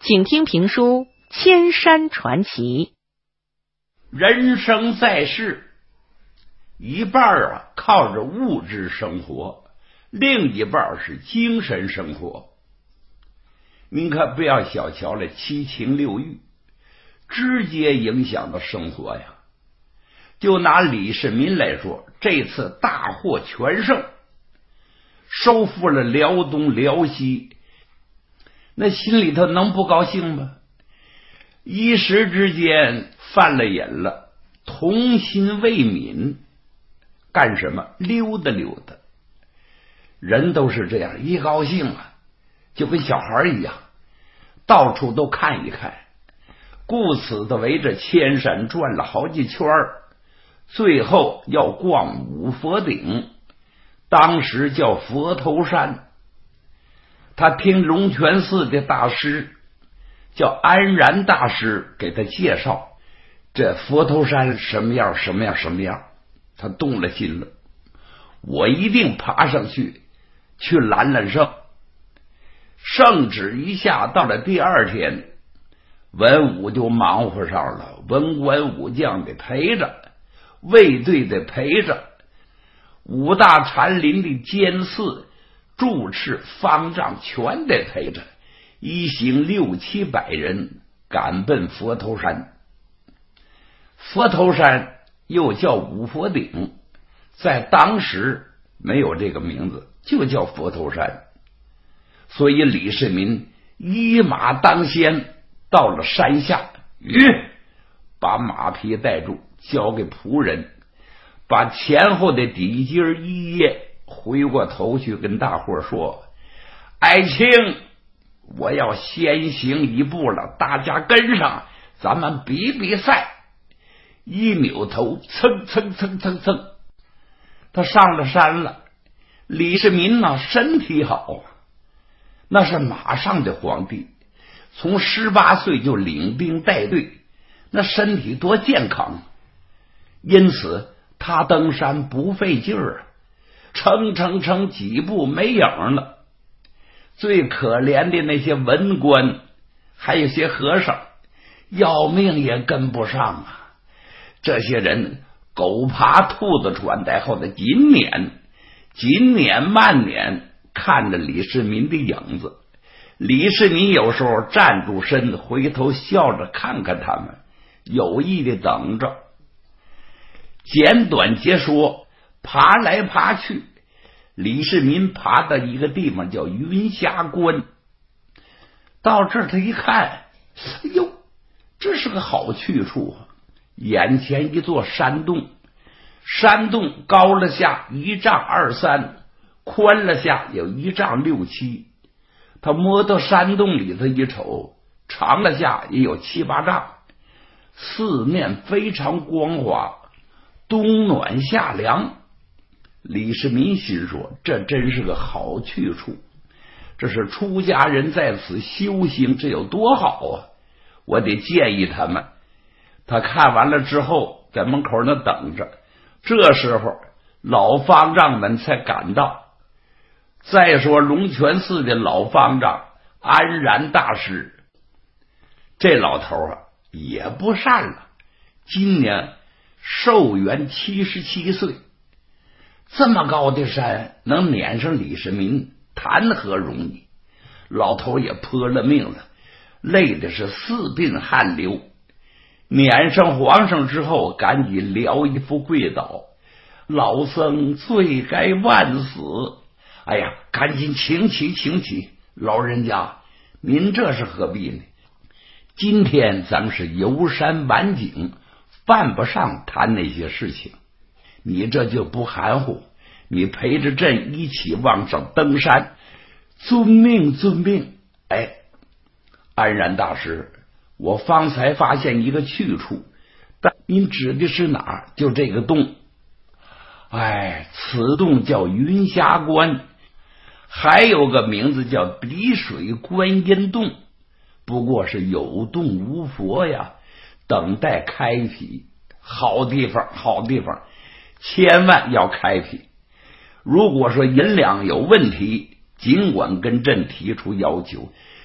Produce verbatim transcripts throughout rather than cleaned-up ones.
请听评书《千山传奇》。 人生在世，一半啊靠着物质生活，另一半是精神生活。您可不要小瞧了七情六欲，直接影响到生活呀。就拿李世民来说，这次大获全胜，收复了辽东辽西，那心里头能不高兴吗？一时之间犯了瘾了，童心未泯，干什么溜达溜达。人都是这样，一高兴啊就跟小孩一样，到处都看一看，故此的围着千山转了好几圈，最后要逛五佛顶，当时叫佛头山。他听龙泉寺的大师叫安然大师给他介绍这佛头山什么样什么样什么样，他动了心了，我一定爬上去去揽揽胜。圣旨一下，到了第二天，文武就忙活上了，文官武将得陪着，卫队得陪着，五大禅林的监寺住持方丈全得陪着，一行六七百人赶奔佛头山。佛头山又叫五佛顶，在当时没有这个名字，就叫佛头山。所以李世民一马当先，到了山下，吁，把马匹带住，交给仆人，把前后的底襟一掖，回过头去跟大伙说：爱卿，我要先行一步了，大家跟上，咱们比比赛。一扭头，蹭蹭蹭蹭蹭，他上了山了。李世民呢，身体好，那是马上的皇帝，从十八岁就领兵带队，那身体多健康，因此他登山不费劲儿啊，撑撑撑几步没影了。最可怜的那些文官还有些和尚，要命也跟不上啊。这些人狗爬兔子喘，带后的紧撵紧撵慢撵，看着李世民的影子。李世民有时候站住身，回头笑着看看他们，有意的等着。简短截说，爬来爬去，李世民爬到一个地方叫云霞关。到这儿他一看，哎呦，这是个好去处啊！眼前一座山洞，山洞高了下一丈二三，宽了下有一丈六七。他摸到山洞里头一瞅，长了下也有七八丈，四面非常光滑，冬暖夏凉。李世民心说，这真是个好去处，这是出家人在此修行，这有多好啊！我得建议他们。他看完了之后，在门口那等着。这时候老方丈们才赶到。再说龙泉寺的老方丈安然大师，这老头啊也不善了，今年寿元七十七岁。这么高的山能撵上李世民，谈何容易？老头也泼了命了，累的是四鬓汗流。撵上皇上之后，赶紧撩一副跪倒：老僧罪该万死！哎呀，赶紧请起请起！老人家，您这是何必呢？今天咱们是游山玩景，犯不上谈那些事情。你这就不含糊，你陪着朕一起往上登山。遵命遵命。哎，安然大师，我方才发现一个去处，但您指的是哪儿？就这个洞。哎，此洞叫云霞关，还有个名字叫滴水观音洞，不过是有洞无佛呀，等待开辟。好地方，好地方，千万要开辟。如果说银两有问题，尽管跟朕提出要求，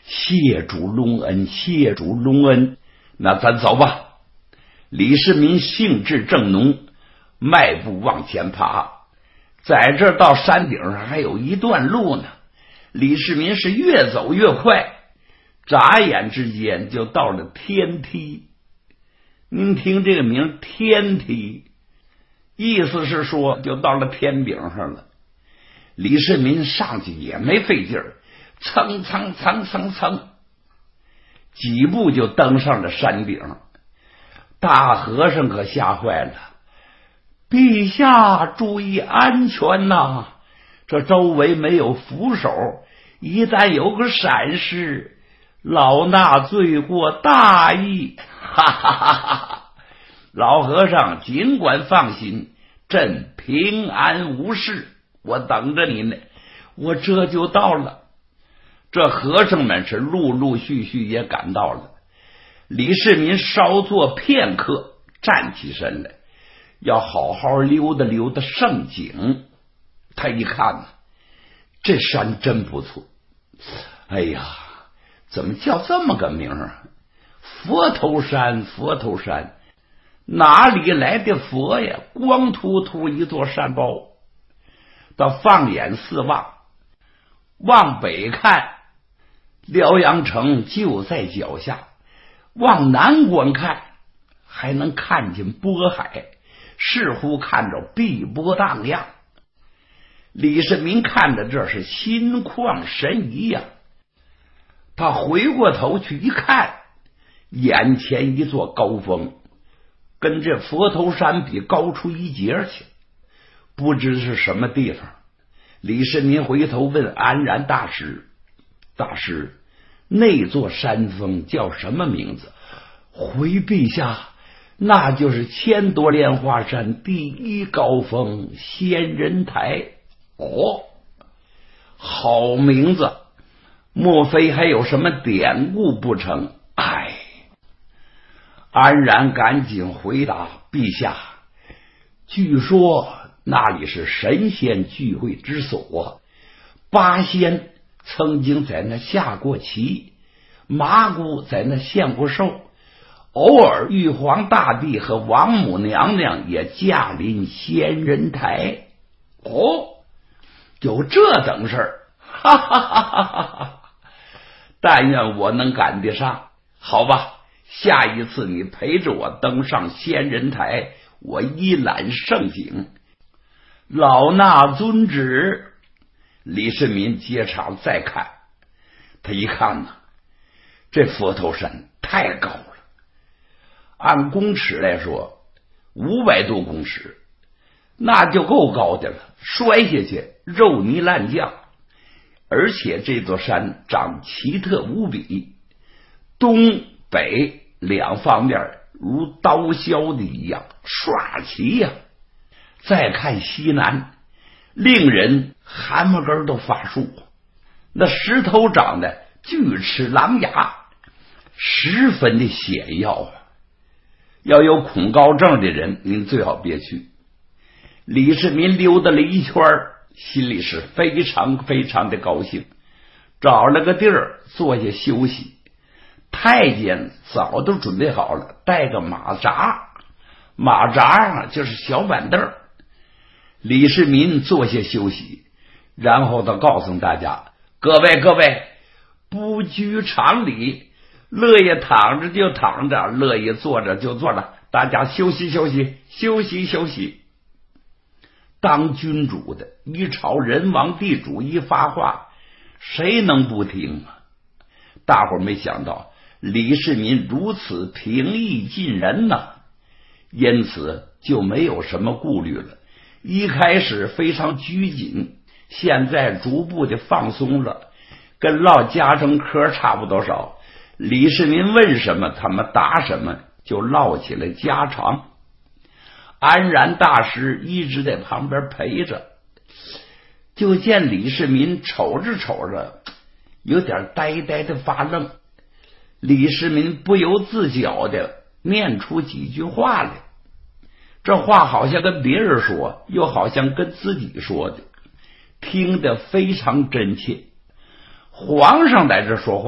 谢主隆恩，谢主隆恩。那咱走吧。李世民兴致正浓，迈步往前爬。在这到山顶上还有一段路呢，李世民是越走越快，眨眼之间就到了天梯。您听这个名天梯，意思是说就到了天顶上了。李世民上去也没费劲儿，蹭蹭蹭蹭蹭，几步就登上了山顶。大和尚可吓坏了，陛下注意安全呐！这周围没有扶手，一旦有个闪失，老衲罪过大矣！哈哈哈哈！老和尚尽管放心，朕平安无事，我等着你呢，我这就到了。这和尚们是陆陆续续也赶到了。李世民稍坐片刻，站起身来，要好好溜达溜达胜景。他一看呢，这山真不错。哎呀，怎么叫这么个名啊？佛头山，佛头山，哪里来的佛呀？光秃秃一座山包。到放眼四望，往北看，辽阳城就在脚下。往南观看，还能看见波海，似乎看着碧波荡漾。李世民看着这是心旷神怡呀、啊。他回过头去一看，眼前一座高峰，跟这佛头山比高出一截去，不知是什么地方。李世民回头问安然大师：“大师，那座山峰叫什么名字？”回陛下，那就是千朵莲花山第一高峰仙人台。哦，好名字，莫非还有什么典故不成？哎，安然赶紧回答：陛下，据说那里是神仙聚会之所，八仙曾经在那下过棋，麻姑在那献过寿，偶尔玉皇大帝和王母娘娘也驾临仙人台。哦，有这等事儿，哈哈哈哈哈哈！但愿我能赶得上。好吧，下一次你陪着我登上仙人台，我一览盛景。老衲遵旨。李世民接场再看，他一看呢，这佛头山太高了，按公尺来说五百多公尺，那就够高的了，摔下去肉泥烂酱。而且这座山长奇特无比，东北两方面如刀削的一样刷齐呀、啊。再看西南，令人汗毛根都发竖，那石头长得锯齿狼牙，十分的险要啊！要有恐高症的人，您最好别去。李世民溜达了一圈，心里是非常非常的高兴，找了个地儿坐下休息。太监早都准备好了，带个马扎，马扎上就是小板凳。李世民坐下休息，然后他告诉大家：各位各位，不拘常理，乐意躺着就躺着，乐意坐着就坐着，大家休息休息，休息休息。当君主的一朝人王地主一发话，谁能不听啊？大伙儿没想到李世民如此平易近人呐、啊，因此就没有什么顾虑了。一开始非常拘谨，现在逐步的放松了，跟唠家常嗑差不多少。李世民问什么，他们答什么，就唠起了家常。安然大师一直在旁边陪着，就见李世民瞅着瞅着，有点呆呆的发愣。李世民不由自觉的念出几句话来，这话好像跟别人说，又好像跟自己说的，听得非常真切。皇上在这说话，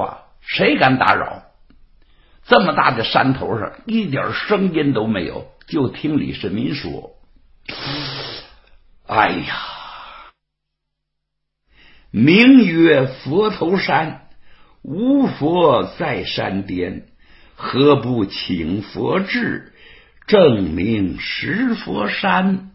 谁敢打扰？这么大的山头上一点声音都没有，就听李世民说：哎呀，名曰佛头山，无佛在山巅，何不请佛智，证明实佛山？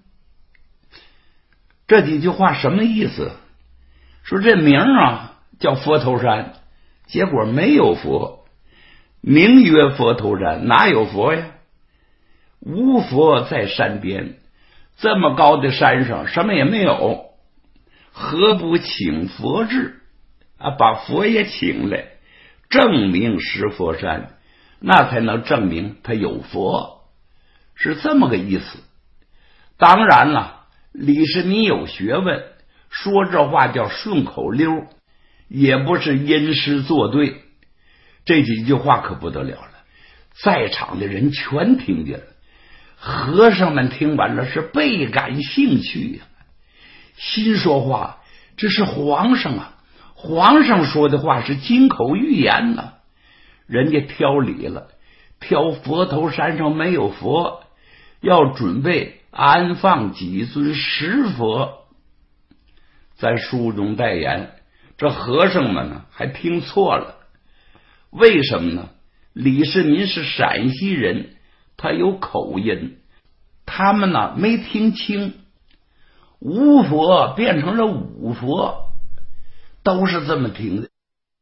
这几句话什么意思？说这名啊叫佛头山，结果没有佛，名曰佛头山，哪有佛呀？无佛在山边，这么高的山上什么也没有，何不请佛智啊？把佛爷请来，证明实佛山，那才能证明他有佛，是这么个意思。当然了，李世民有学问，说这话叫顺口溜，也不是吟诗作对。这几句话可不得了了，在场的人全听见了。和尚们听完了是倍感兴趣呀、啊，心说话，这是皇上啊，皇上说的话是金口玉言呢、啊。人家挑理了，挑佛头山上没有佛，要准备安放几尊实佛。在书中代言，这和尚们呢还听错了。为什么呢？李世民是陕西人，他有口音，他们呢没听清，无佛变成了五佛，都是这么听的。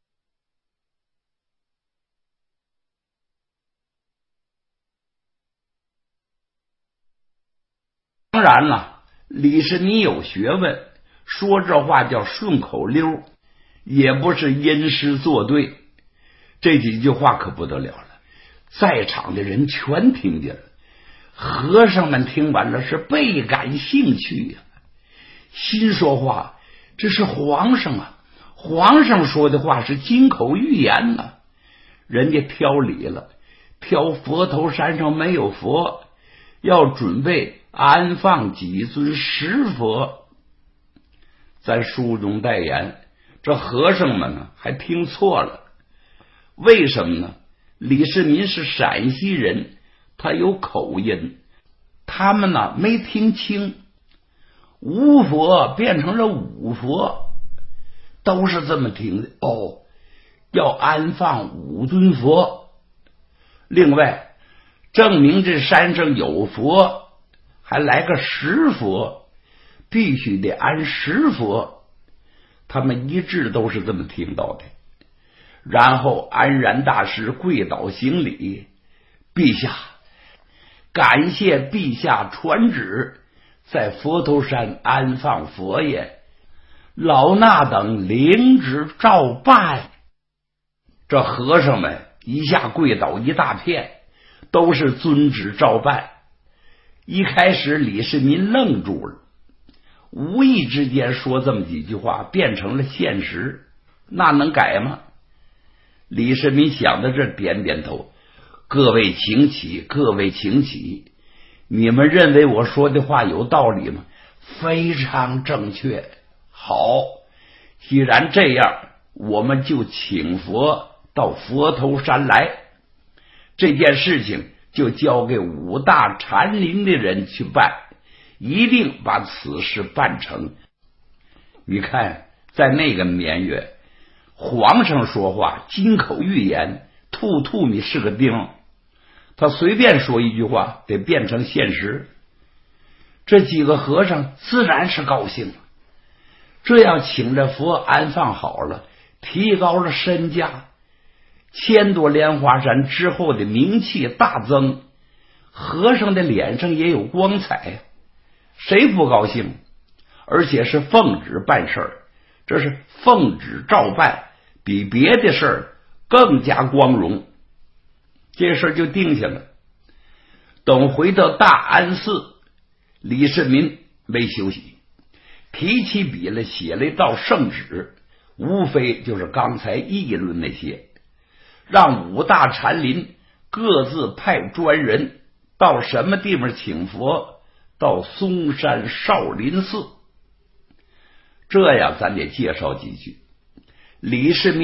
当然了，李世民有学问，说这话叫顺口溜，也不是吟诗作对。这几句话可不得了了，在场的人全听见了。和尚们听完了是倍感兴趣呀、啊，心说话，这是皇上啊，皇上说的话是金口玉言呢、啊。人家挑理了，挑佛头山上没有佛，要准备安放几尊实佛。在书中代言，这和尚们呢还听错了。为什么呢？李世民是陕西人，他有口音，他们呢没听清，无佛变成了五佛，都是这么听的。哦，要安放五尊佛。另外，证明这山上有佛，还来个实佛，必须得安实佛。他们一致都是这么听到的。然后安然大师跪倒行礼，陛下，感谢陛下传旨，在佛头山安放佛爷，老衲等领旨照办。这和尚们一下跪倒一大片，都是遵旨照办。一开始李世民愣住了，无意之间说这么几句话变成了现实，那能改吗？李世民想到这，点点头，各位请起，各位请起。你们认为我说的话有道理吗？非常正确。好，既然这样，我们就请佛到佛头山来，这件事情就交给五大禅林的人去办，一定把此事办成。你看，在那个年月，皇上说话金口玉言，兔兔你是个钉，他随便说一句话得变成现实。这几个和尚自然是高兴了，这样请着佛安放好了，提高了身价，千朵莲花山之后的名气大增，和尚的脸上也有光彩，谁不高兴？而且是奉旨办事儿，这是奉旨照办，比别的事儿更加光荣。这事儿就定下了。等回到大安寺，李世民没休息，提起笔来写了一道圣旨，无非就是刚才议论那些，让五大禅林各自派专人到什么地方请佛，到嵩山少林寺。这样咱得介绍几句。李世民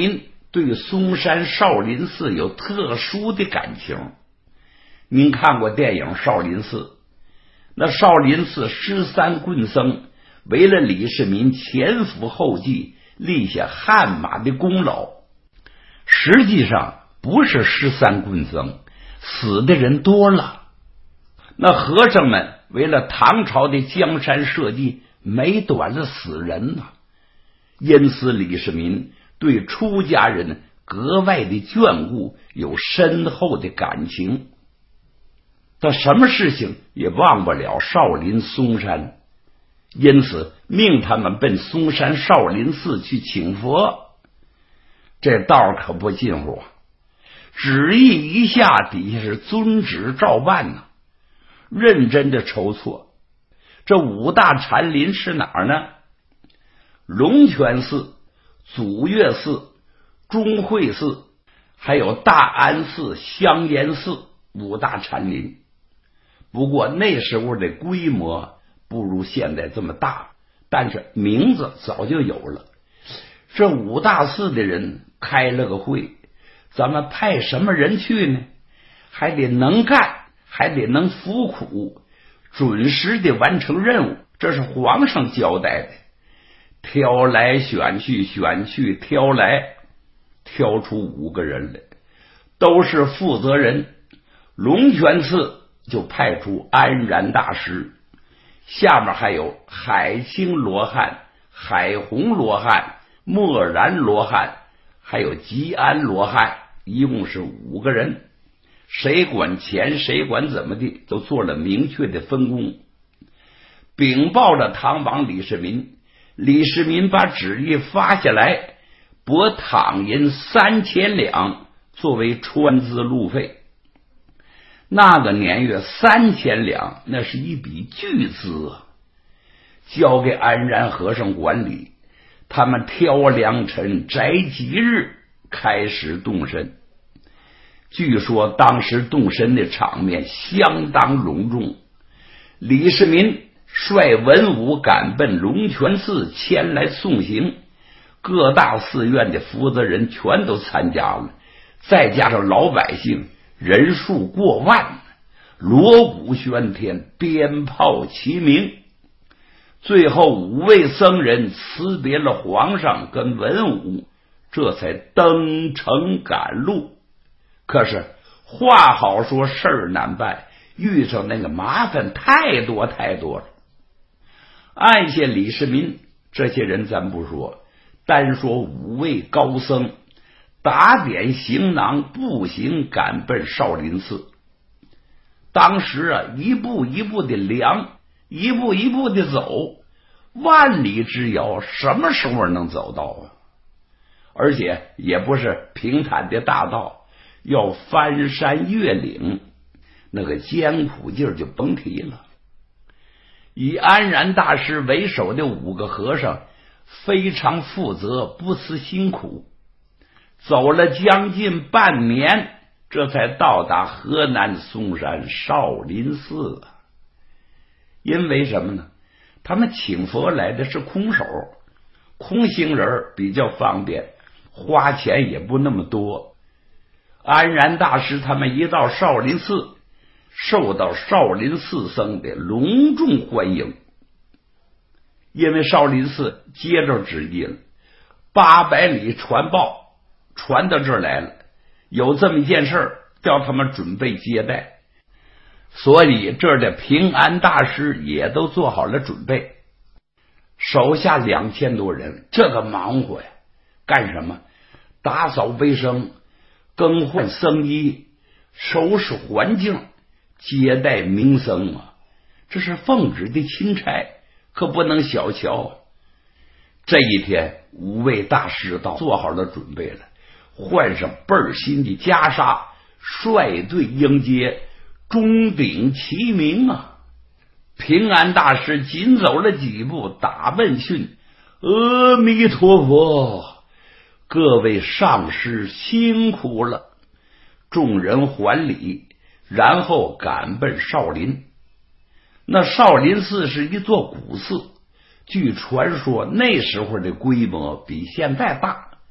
对嵩山少林寺有特殊的感情。您看过电影《少林寺》？那少林寺十三棍僧为了李世民前赴后继，立下汗马的功劳。实际上不是十三棍僧，死的人多了。那和尚们为了唐朝的江山社稷，没短了死人呐、啊。因此李世民对出家人格外的眷顾，有深厚的感情。他什么事情也忘不了少林嵩山，因此命他们奔嵩山少林寺去请佛。这道可不近乎啊！旨意一下，底下是遵旨照办呢、啊，认真的筹措。这五大禅林是哪儿呢？龙泉寺、祖岳寺、中慧寺，还有大安寺、香严寺五大禅林。不过那时候的规模不如现在这么大，但是名字早就有了。这五大寺的人开了个会，咱们派什么人去呢？还得能干，还得能服苦，准时的完成任务，这是皇上交代的。挑来选去，选去挑来，挑出五个人来，都是负责人。龙泉寺就派出安然大师，下面还有海清罗汉、海洪罗汉、默然罗汉，还有吉安罗汉，一共是五个人。谁管钱，谁管怎么地，都做了明确的分工。禀报了唐王李世民，李世民把旨意发下来，拨躺银三千两作为穿资路费。那个年月三千两，那是一笔巨资啊！交给安然和尚管理，他们挑良辰摘吉日开始动身。据说当时动身的场面相当隆重，李世民率文武赶奔龙泉寺前来送行，各大寺院的负责人全都参加了，再加上老百姓人数过万，锣鼓喧天，鞭炮齐鸣。最后五位僧人辞别了皇上跟文武，这才登城赶路。可是话好说，事儿难办，遇上那个麻烦太多太多了。按下李世民这些人咱不说，单说五位高僧打点行囊，步行赶奔少林寺。当时啊，一步一步的量，一步一步的走，万里之遥，什么时候能走到啊？而且也不是平坦的大道，要翻山越岭，那个艰苦劲儿就甭提了。以安然大师为首的五个和尚非常负责，不辞辛苦，走了将近半年，这才到达河南嵩山少林寺。因为什么呢？他们请佛来的是空手，空行人比较方便，花钱也不那么多。安然大师他们一到少林寺，受到少林寺僧的隆重欢迎。因为少林寺接着旨意了，八百里传报传到这儿来了，有这么一件事，叫他们准备接待。所以这儿的平安大师也都做好了准备，手下两千多人，这个忙活呀，干什么？打扫卫生，更换僧衣，收拾环境，接待名僧啊，这是奉旨的钦差，可不能小瞧。这一天，五位大师到，做好了准备了，换上倍儿新的袈裟，率队迎接，钟鼎齐鸣啊！平安大师紧走了几步，打问讯：“阿弥陀佛，各位上师辛苦了。”众人还礼，然后赶奔少林。那少林寺是一座古寺，据传说那时候的规模比现在大，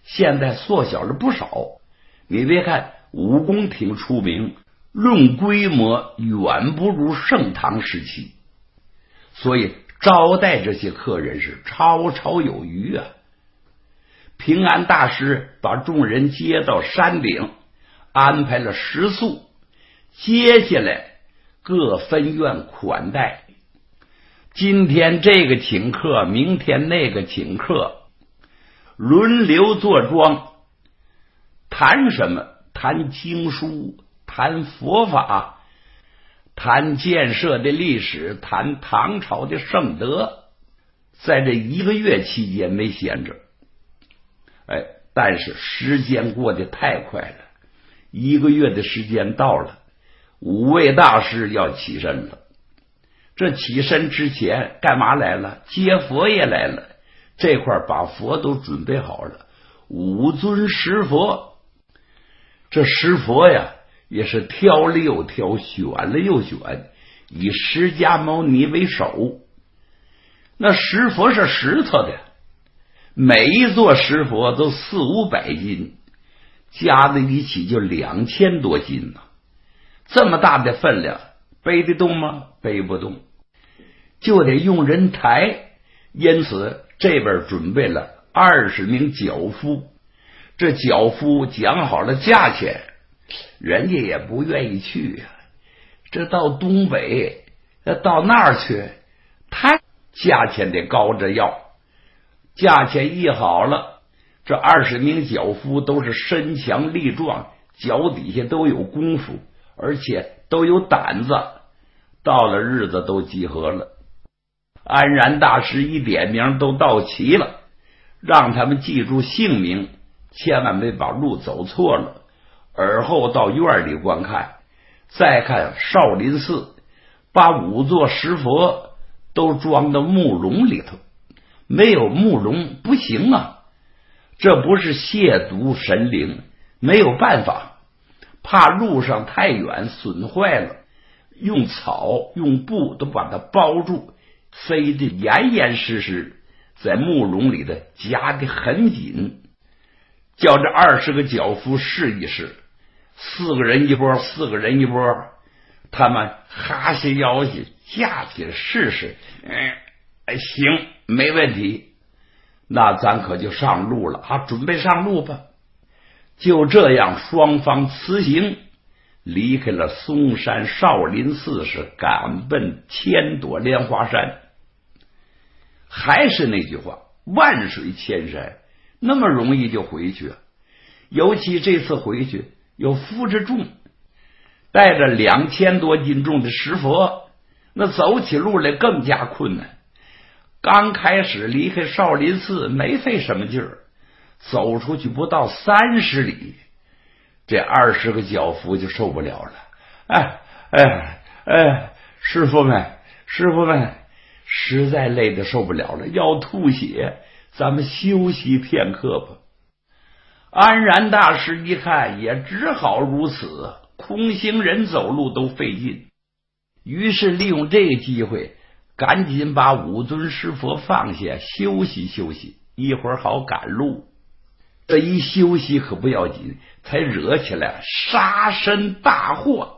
现在缩小了不少。你别看武功挺出名，论规模远不如盛唐时期，所以招待这些客人是绰绰有余啊。平安大师把众人接到山顶，安排了食宿，接下来各分院款待。今天这个请客，明天那个请客，轮流坐庄。谈什么？谈经书，谈佛法，谈建设的历史，谈唐朝的圣德。在这一个月期间没闲着，哎，但是时间过得太快了，一个月的时间到了，五位大师要起身了。这起身之前干嘛来了？接佛爷来了。这块把佛都准备好了，五尊石佛。这石佛呀，也是挑了又挑，选了又选，以释迦牟尼为首。那石佛是石头的，每一座石佛都四五百斤，加在一起就两千多斤呢。这么大的分量，背得动吗？背不动，就得用人抬。因此这边准备了二十名脚夫。这脚夫讲好了价钱，人家也不愿意去呀、啊。这到东北，到那儿去，太价钱得高着要。价钱一好了，这二十名脚夫都是身强力壮，脚底下都有功夫，而且都有胆子。到了日子都集合了，安然大师一点名都到齐了，让他们记住姓名，千万别把路走错了。而后到院里观看，再看少林寺，把五座石佛都装到木笼里头，没有木笼不行啊，这不是亵渎神灵，没有办法，怕路上太远损坏了，用草用布都把它包住，塞得严严实实，在木笼里的夹得很紧。叫这二十个脚夫试一试，四个人一波，四个人一波，他们哈西腰西架起试试，嗯，行，没问题，那咱可就上路了啊，准备上路吧。就这样，双方辞行，离开了嵩山少林寺，是赶奔千朵莲花山。还是那句话，万水千山，那么容易就回去啊。尤其这次回去有负着重，带着两千多斤重的石佛，那走起路来更加困难。刚开始离开少林寺没费什么劲儿，走出去不到三十里，这二十个脚夫就受不了了。哎哎哎，师傅们，师傅们，实在累得受不了了，要吐血，咱们休息片刻吧。安然大师一看，也只好如此，空行人走路都费劲，于是利用这个机会，赶紧把五尊石佛放下，休息休息，一会儿好赶路。这一休息可不要紧，才惹起来杀身大祸。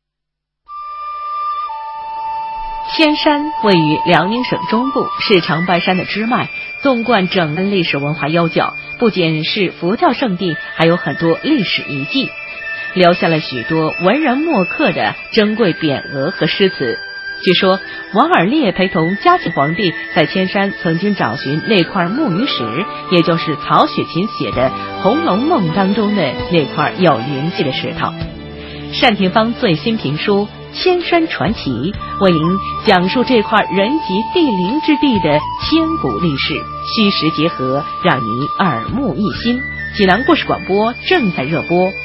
千山位于辽宁省中部，是长白山的支脉，纵贯整个历史文化悠久，不仅是佛教圣地，还有很多历史遗迹，留下了许多文人墨客的珍贵匾额和诗词。据说王尔烈陪同嘉庆皇帝在千山曾经找寻那块木鱼石，也就是曹雪芹写的《红楼梦》当中的那块有灵气的石头。单廷芳最新评书《千山传奇》为您讲述这块人杰地灵之地的千古历史，虚实结合，让您耳目一新。济南故事广播正在热播。